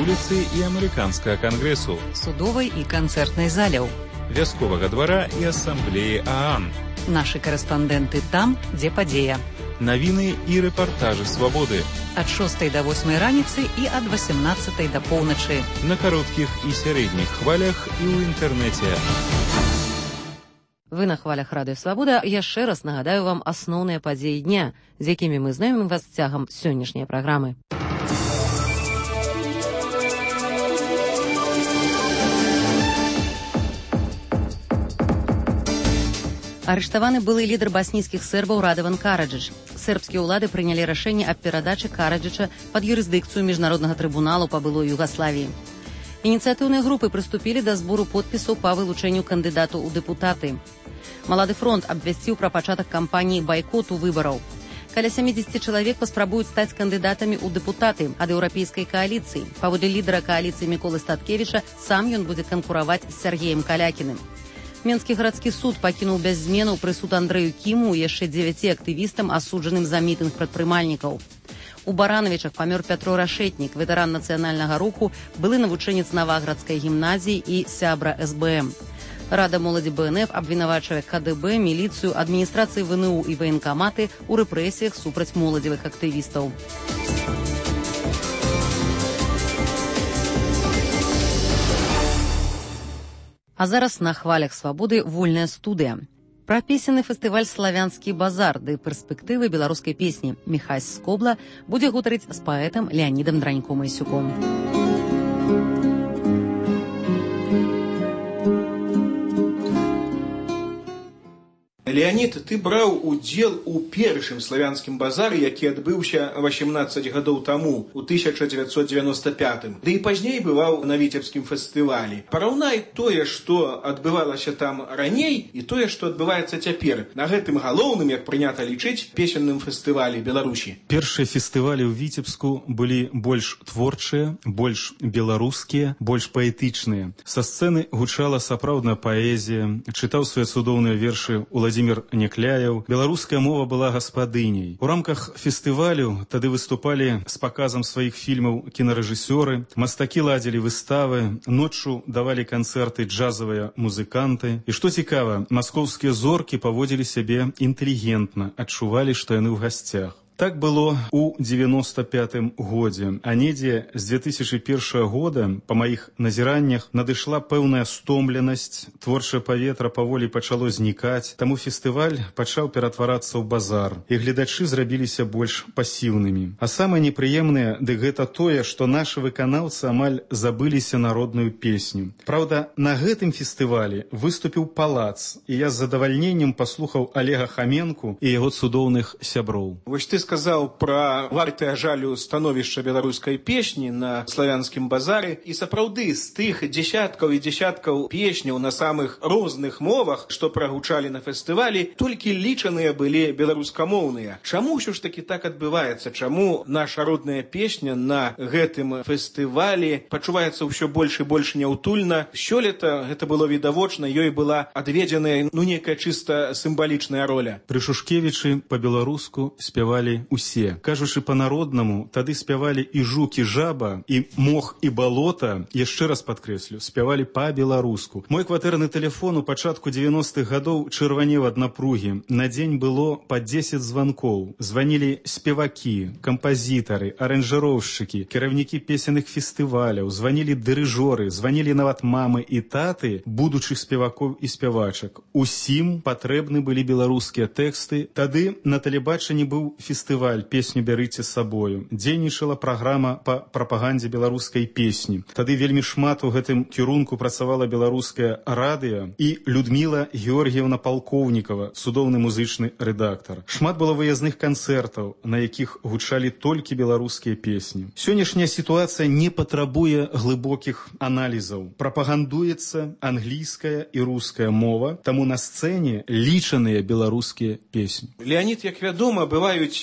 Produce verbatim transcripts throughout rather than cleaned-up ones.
вуліцы і амерыканскага кангрэсу, судовай і канцэртнай заляў, вясковага двара і асамблеі ААН. Нашы карэспандэнты там, дзе падзея. Навіны і рэпартажы свабоды. Ад шостай да восьмай раніцы і ад васямнаццатай да поўначы. На кароткіх і сярэдніх хвалях і ў інтэрнэце. Вы на хвалях Радыё Свабода. Яшчэ раз нагадаю вам асноўныя падзеі дня, з якімі мы знаёмім вас цягам сённяшняй праграмы. Арыштаваны былы лідар баснійскіх сербаў Радаван Караджыч. Сербскія ўлады прынялі рашэнне аб перадачы Караджыча пад юрысдыкцыю міжнароднага трыбуналу па былой Югаславіі. Ініцыятыўныя групы прыступілі да збору подпісаў па вылучэнню кандыдату ў дэпутаты. Малады фронт абвясціў пра пачатак кампаніі байкоту выбараў. Каля сямдзесят чалавек паспрабуюць стаць кандыдатамі ў дэпутаты ад еўрапейскай кааліцыі. Паводле лідара кааліцыі Міколы Статкевіча, сам ён будзе канкураваць з Сяргеем Калякіным. Менскі гарадскі суд пакінуў без зменаў прысуд Андрэю Кіму і яшчэ дзевяці актывістам, асуджаным за мітынг прадпрымальнікаў. У Баранавічах памёр Пятро Рашэтнік, ветэран нацыянальнага руху, былы навучэнец Наваградскай гімназіі і сябра эс бэ эм. Рада моладзі бэ эн эф абвінавачвае ка дэ бэ, міліцыю, адміністрацыі вэ эн у і ваенкаматы ў рэпрэсіях супраць моладзевых актывістаў. А зараз на хвалях свабоды вольная студыя. Пра песенны фестываль «Славянскі базар» ды перспектывы беларускай песні Міхась Скобла будзе гутарыць з паэтам Леанідам Дранько-Майсюком. Леанід, ты браў удзел у першым славянскім базары, які адбыўся васемнаццаць гадоў таму, у тысяча дзевяцьсот дзевяноста пятым. Ды і пазней бываў на віцебскім фестывалі. Параўнай тое, што адбывалася там раней, і тое, што адбываецца цяпер, на гэтым галоўным, як прынята лічыць, песенным фестывалі Беларусі. Першыя фестывалі ў Віцебску былі больш творчыя, больш беларускія, больш паэтычныя. Са сцэны гучала сапраўдная паэзія, чытаў свае цудоўныя вершы Уладзімір Някляеў. Беларуская мова была гаспадыняй. У рамках фестывалю тады выступалі з паказам сваіх фільмаў кінарэжысёры, мастакі ладзілі выставы, ноччу давалі канцэрты джазавыя музыканты. І што цікава, маскоўскія зоркі паводзілі сябе інтэлігентна, адчувалі, што яны ў гасцях. Так было ў дзевяноста пятым годзе, а недзе з две тысячы першага года, па маіх назіраннях, надышла пэўная стомленасць, творчае паветра паволі пачало знікаць, таму фестываль пачаў ператварацца ў базар, і гледачы зрабіліся больш пасіўнымі. А самае непрыемнае, дык гэта тое, што нашы выканаўцы амаль забыліся народную песню. Праўда, на гэтым фестывалі выступіў Палац, і я з задавальненнем паслухаў Олега Хаменку і яго цудоўных сяброў. Вось ты сказаў пра вартае жалю становішча беларускай песні на славянскім базары, і сапраўды з тых дзесяткаў і дзесяткаў песняў на самых розных мовах, што прагучалі на фестывалі, толькі лічаныя былі беларускамоўныя. Чаму ўсё ж такі так адбываецца? Чаму наша родная песня на гэтым фестывалі пачуваецца ўсё больш і больш няўтульна? Сёлета гэта было відавочна, ёй была адведзеная ну некая чыста сімвалічная роля. Пры Шушкевічы па-беларуску спявалі усе. Кажучы па-народнаму, тады спявалі і жук, і жаба, і мох, і балота, яшчэ раз падкрэслю, спявалі па-беларуску. Мой кватэрны тэлефон у пачатку дзевяностых гадоў чырванеў ад напругі. На дзень было па дзесяць званкоў. Званілі спевакі, кампазітары, аранжыроўшчыкі, кіраўнікі песенных фестываляў, званілі дырыжоры, званілі нават мамы і таты будучых спевакоў і спявачак. Усім патрэбны былі беларускія тэксты. Тады на тэлебачанні быў фестываль фестываль «Песню бярыце з сабою». Дзейнічала праграма па прапагандзе беларускай песні. Тады вельмі шмат у гэтым кірунку працавала беларускае радыё і Людміла Георгіевна Палкоўнікава, цудоўны музычны рэдактар. Шмат было выязных канцэртаў, на якіх гучалі толькі беларускія песні. Сённяшняя сітуацыя не патрабуе глыбокіх аналізаў. Прапагандуецца англійская і руская мова, таму на сцэне лічаныя беларускія песні. Леанід, як вядома, бываюць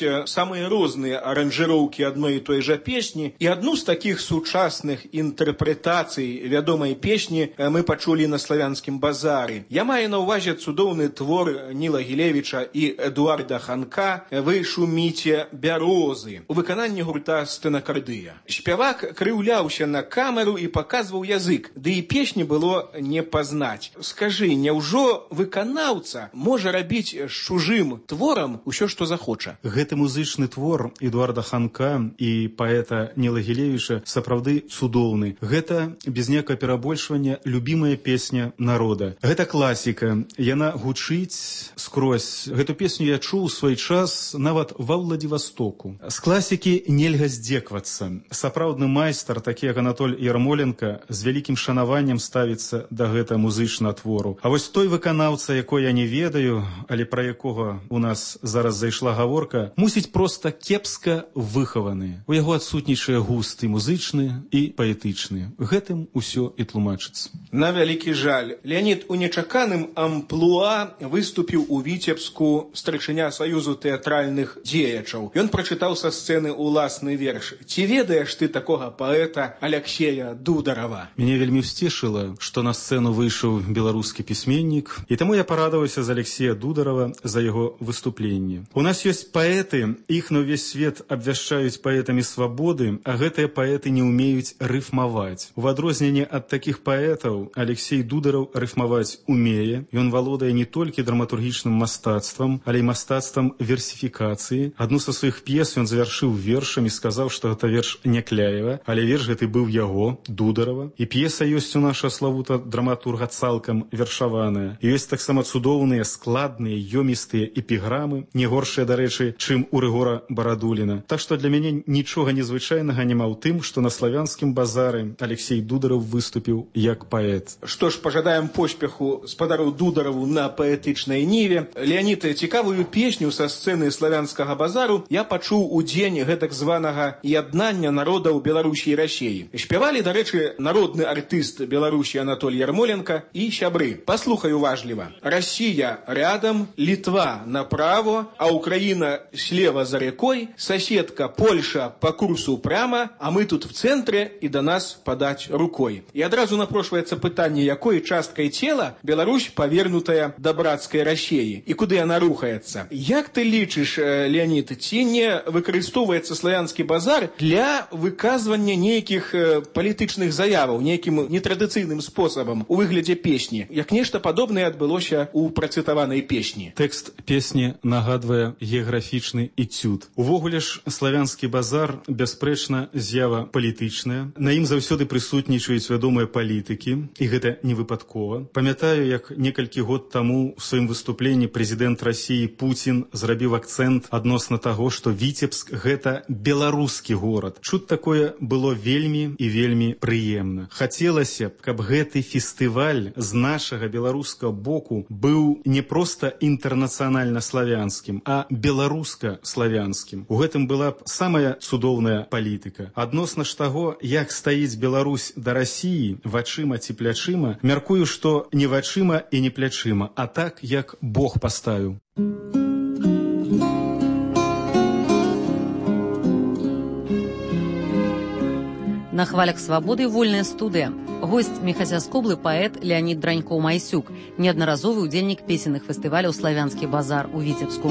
самые розныя аранжыроўкі адной і той жа песні, і адну з такіх сучасных інтэрпрэтацый вядомай песні мы пачулі на славянскім базары. Я маю на ўвазе цудоўны твор Ніла Гілевіча і Эдуарда Ханка «Вы шуміце бярозы» у выкананні гурта «Стэнакардыя». Спявак крыўляўся на камеру і паказваў язык, ды і песні было не пазнаць. Скажы, няўжо выканаўца можа рабіць з чужым творам усё, што захоча? Гэты музычны твор Эдуарда Ханка і паэта Ніла Гілевіча сапраўды цудоўны. Гэта, без некага перабольшвання, любімая песня народа. Гэта класіка. Яна гучыць скрозь. Гэту песню я чуў у свой час нават ва Владивостоку. З класікі нельга здзеквацца. Сапраўдны майстар, такі як Анатоль Ярмоленко, з вялікім шанаваннем ставіцца да гэта музычнага твору. А вось той выканаўца, якой я не ведаю, але пра якога у нас зараз зайшла гаворка, мусіць проста кепска выхаваны. У яго адсутнічае густ і музычны, і паэтычны. Гэтым усё і тлумачыцца. На вялікі жаль, Леонід у нечаканым амплуа выступіў у Віцебску старшыня Саюзу тэатральных дзеячаў. Ён прачытаў са сцэны уласны верш. Ці ведаеш ты такога паэта Аляксея Дударава? Мяне вельмі ўсцешыла, што на сцэну выйшаў беларускі пісьменнік, і таму я парадаваўся за Аляксея Дударава за яго выступленне. У нас ёсць паэты, іх на ўвесь свет абвяшчаюць паэтамі свабоды, а гэтыя паэты не ўмеюць рыфмаваць. У адрозненне ад такіх паэтаў Аляксей Дудараў рыфмаваць умее. Ён валодае не толькі драматургічным мастацтвам, але і мастацтвам версіфікацыі. Адну са сваіх п'ес ён завяршыў вершам і сказаў, што гэта верш Някляева, але верш гэты быў яго, Дударава. І п'еса ёсць у наша славута драматурга цалкам вершаваная. І ёсць таксама цудоўныя, складныя, ёмістыя эпіграмы, не горшыя, дарэчы, чым у Рыгора Барадуліна. Так што для мяне нічога незвычайнага няма ў тым, што на славянскім базары Аляксей Дудараў выступіў як паэт. Што ж, пажадаем поспеху спадару Дудараву на паэтычнай ніве. Леонід, цікавую песню са сцэны славянскага базару я пачуў у дзень гэтак званага яднання народаў Беларусі і Расіі. Спявалі, дарэчы, народны артыст Беларусі Анатоль Ярмоленко і сябры. Паслухай уважліва. Россия рядом, Литва направо, а Украина слева за рекой, соседка Польша по курсу прямо, а мы тут в центре и до нас подать рукой. И одразу напрошваецца пытанне, якой часткай цела Беларусь павернутая да брацкай Расіі і куды яна рухаецца. Як ты лічыш, Леонід, ці не выкарыстоўваецца славянскі базар для выказвання нейкіх палітычных заяваў, нейкім нетрадыцыйным спосабам у выглядзе песні, як нешта падобнае адбылося у працытаванай песні? Тэкст песні нагадвае геаграфічны эцюд. Увогуле ж славянскі базар бясспрэчна з'ява палітычная. На ім заўсёды прысутнічаюць вядомыя палітыкі, і гэта не выпадкова. Памятаю, як некалькі год таму у сваім выступленні прэзідэнт Расіі Пуцін зрабіў акцэнт адносна таго, што Віцебск – гэта беларускі горад. Чуць такое было вельмі і вельмі прыемна. Хацелася б, каб гэты фестываль з нашага беларускага боку быў не проста інтэрнацыянальна-славянскім, а беларуска-славянскім. У гэтым была б самая цудоўная палітыка. Адносна ж таго, як стаіць Беларусь да Расіі, вачыма ці плячыма, мяркую, што не вачыма і не плячыма, а так, як Бог паставіў. На хвалях свабоды вольная студыя. Госць Мехасяскоблы паэт Леонід Дранькоў-Майсюк, неаднаразовы ўдзельнік песенных фестываляў «Славянскі базар» у Віцебску.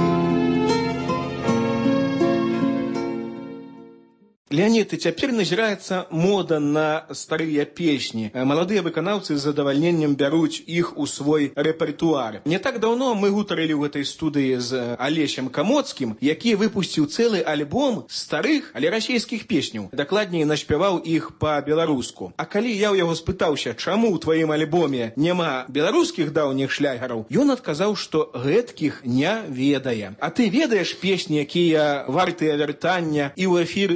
Леонід, і цяпер назіраецца мода на старыя песні. Маладыя выканаўцы з задавальненнем бяруць іх у свой рэпертуар. Не так даўно мы гутарылі ў гэтай студыі з Алесем Камоцкім, які выпусціў цэлы альбом старых, але расійскіх песняў. Дакладней, наспяваў іх па-беларуску. А калі я ў яго спытаўся, чаму ў тваім альбоме няма беларускіх даўніх шлягераў, ён адказаў, што гэткіх не ведае. А ты ведаеш песні, якія вартыя вяртання і ў эфір, і на сцэну?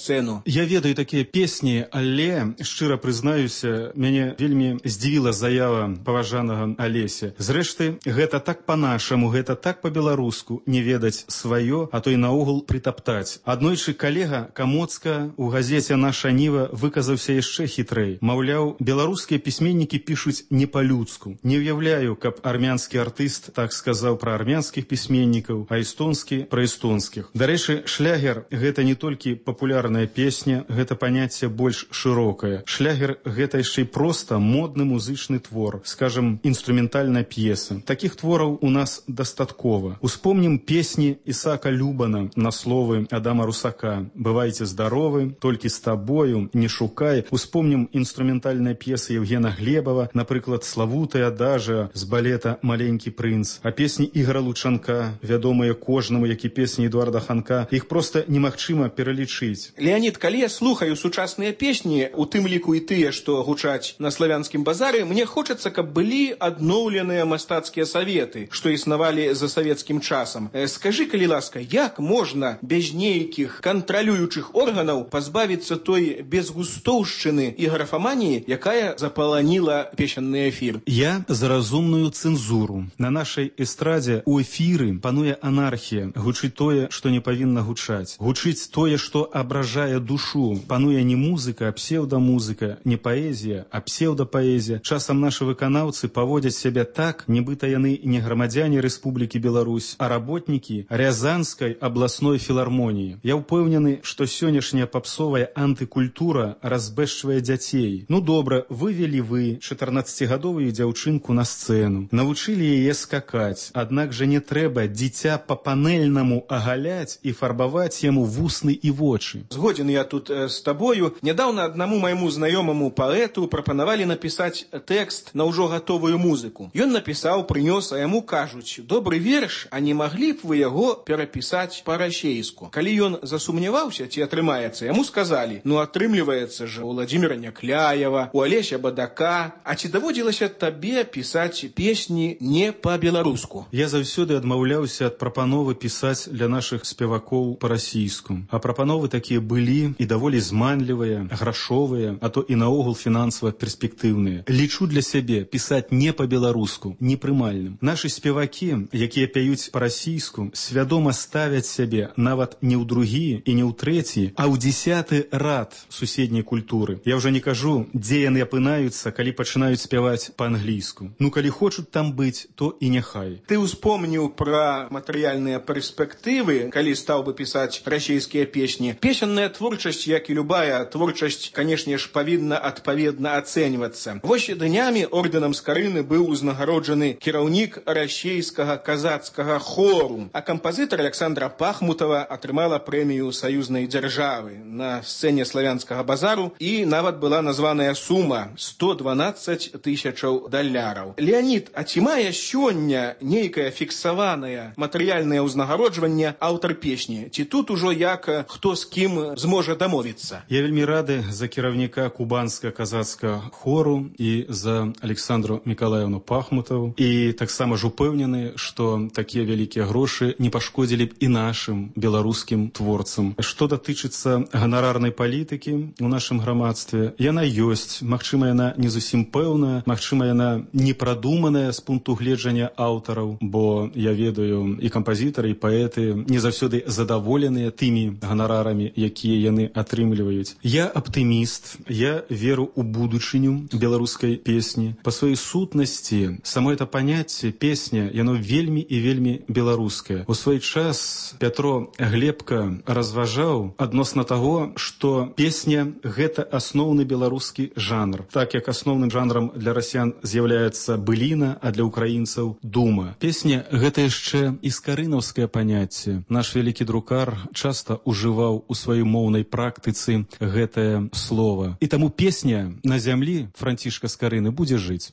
сцэну. Я ведаю такія песні, але, шчыра прызнаюся, мяне вельмі здзівіла заява паважанага Алеся. Зрэшты, гэта так па-нашаму, гэта так па-беларуску, не ведаць сваё, а то і наогул прытаптаць. Аднойчы калега Камоцка у газеце «Наша Ніва» выказаўся яшчэ хітрэй. Маўляў, беларускія пісьменнікі пішуць не па-людску. Не ўяўляю, каб армянскі артыст так сказаў пра армянскіх пісьменнікаў, а эстонскі пра эстонскіх. Дарэчы, шлягер – гэта не толькі папулярная песня, гэта паняцце больш шырокае. Шлягер – гэта яшчэ і проста модны музычны твор, скажем, інструментальная п'еса. Такіх твораў у нас дастаткова. Успомнім песні Ісаака Любана на словы Адама Русака «Бывайце здаровы», «Толькі з табою», «Не шукай». Успомнім інструментальныя п'есы Евгена Глебова, напрыклад, славутая адажа з балета «Маленькі прынц», а песні Ігора Лучанка, вядомыя кожнаму, як і песні Эдуарда Ханка, іх проста немагчыма пералічыць. Леонид, калі я слухаю сучасныя песні, у тым ліку і тыя, што гучаць на славянскім базары, мне хочацца, каб былі адноўленыя мастацкія саветы, што існавалі за савецкім часам. Скажы, калі ласка, як можна без нейкіх кантралюючых органаў пазбавіцца той безгустоўшчыны і графаманіі, якая запаланіла песенны эфір? Я за разумную цэнзуру. На нашай эстрадзе у эфіры пануе анархія. Гучыць тое, што не павінна гучаць. Гучыць тое, што абражае душу. Пануе не музыка, а псеўдамузыка, не паэзія, а псеўдапаэзія. Часам нашы выканаўцы паводзяць сябе так, нібыта яны не грамадзяне Рэспублікі Беларусь, а работнікі Рязанскай абласной філармоніі. Я ўпэўнены, што сённяшняя папсовая антыкультура разбэшчвае дзяцей. Ну добра, вывелі вы чатырнаццацігадовую дзяўчынку на сцэну, навучылі яе скакаць, аднак жа не трэба дзіця па-панельнаму агаляць і фарбаваць яму вусны і вочы. Згоден я тут э, з табою. Нядаўна аднаму майму знаёмаму паэту прапанавалі напісаць тэкст на ўжо гатовую музыку. Ён напісаў, прынёс, а яму кажуць: добры верш, а не маглі б вы яго перапісаць па-расейску? Калі ён засумняваўся, ці атрымаецца, яму сказалі: ну атрымліваецца ж у Владзіміра Някляева, у Алеся Бадака, а ці даводзілася табе пісаць песні не па-беларуску? Я заўсёды адмаўляўся ад прапановы пісаць для нашых спевакоў па-расійску. А прапановы такія былі і даволі зманлівыя, грашовыя, а то і наогул фінансава перспектыўныя. Лічу для сябе пісаць не па-беларуску непрымальным. Нашы спевакі, якія пяюць па-расійску, свядома ставяць сябе нават не ў другі і не ў трэці, а ў дзесяты рад суседняй культуры. Я ўжо не кажу, дзе яны апынаюцца, калі пачынаюць спяваць па-англійску. Ну, калі хочуць там быць, то і няхай. Ты ўспомніў пра матэрыяльныя перспектывы, калі стаў бы пісаць расійскія песні. Песенная творчасць, як і любая творчасць, канешне ж, павінна адпаведна ацэньвацца. Вось днямі ордэнам Скарыны быў узнагароджаны кіраўнік расійскага казацкага хору, а кампазітар Александра Пахмутова атрымала прэмію саюзнай дзяржавы на сцэне славянскага базару, і нават была названая сума сто дванаццаць тысячаў даляраў. Леонид, а ці мае сёння нейкае фіксаванае матэрыяльнае ўзнагароджванне аўтар песні? Ці тут ужо як хто з кім зможа дамовіцца? Я вельмі рады за кіраўніка кубанска казацкага хору і за Александру Мікалаевну Пахмутову. І таксама ж упэўнены, што такія вялікія грошы не пашкодзілі б і нашым беларускім творцам. Што датычыцца ганарарнай палітыкі ў нашым грамадстве, яна ёсць. Магчыма, яна не зусім пэўная, магчыма, яна не прадуманая з пункту гледжання аўтараў, бо я ведаю, і кампазітары, і паэты не заўсёды задаволеныя тымі ганарарамі, якія яны атрымліваюць. Я аптыміст, я веру ў будучыню беларускай песні. Па сваёй сутнасці, само это паняцце песня, яно вельмі і вельмі беларускае. У свой час Пятро Глебка разважаў адносна таго, што песня – гэта асноўны беларускі жанр. Так як асноўным жанрам для расіян з'яўляецца быліна, а для украінцаў – дума. Песня – гэта яшчэ і скарынаўскае паняцце. Наш вялікі друкар часта ужываў у сваёй моўнай практыцы гэтае слова. І таму песня на зямлі Францішка Скарыны будзе жыць.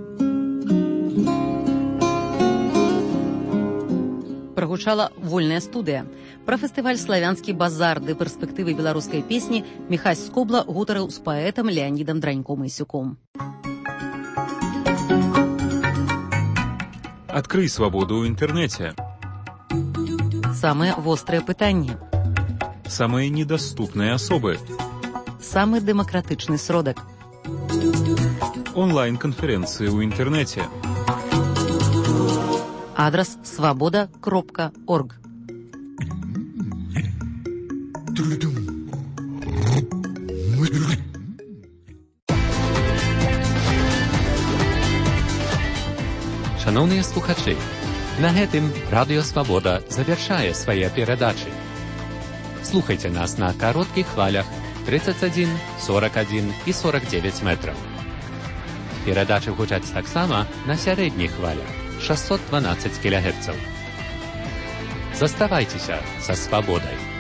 Прагучала вольная студыя. Пра фестываль «Славянскі базар» ды перспектывы беларускай песні Міхась Скобла гутарыў з паэтам Леонидом Дранько-Майсюком. Адкрый свабоду ў інтэрнэце. Самыя вострыя пытанні. Самые недоступные особы. Самый демократычны сродак. Онлайн-конференции ў інтэрнэце. Адрас свабода кропка орг. Шановныя слухачы, на гэтым Радыё Свабода завяршае свае перадачы. Слухайце нас на кароткіх хвалях тридцать один, сорок один і сорок девять метраў. Перадачы гучаць таксама на сярэдніх хвалях шестьсот двенадцать кілогерцаў. Заставайцеся са свабодай.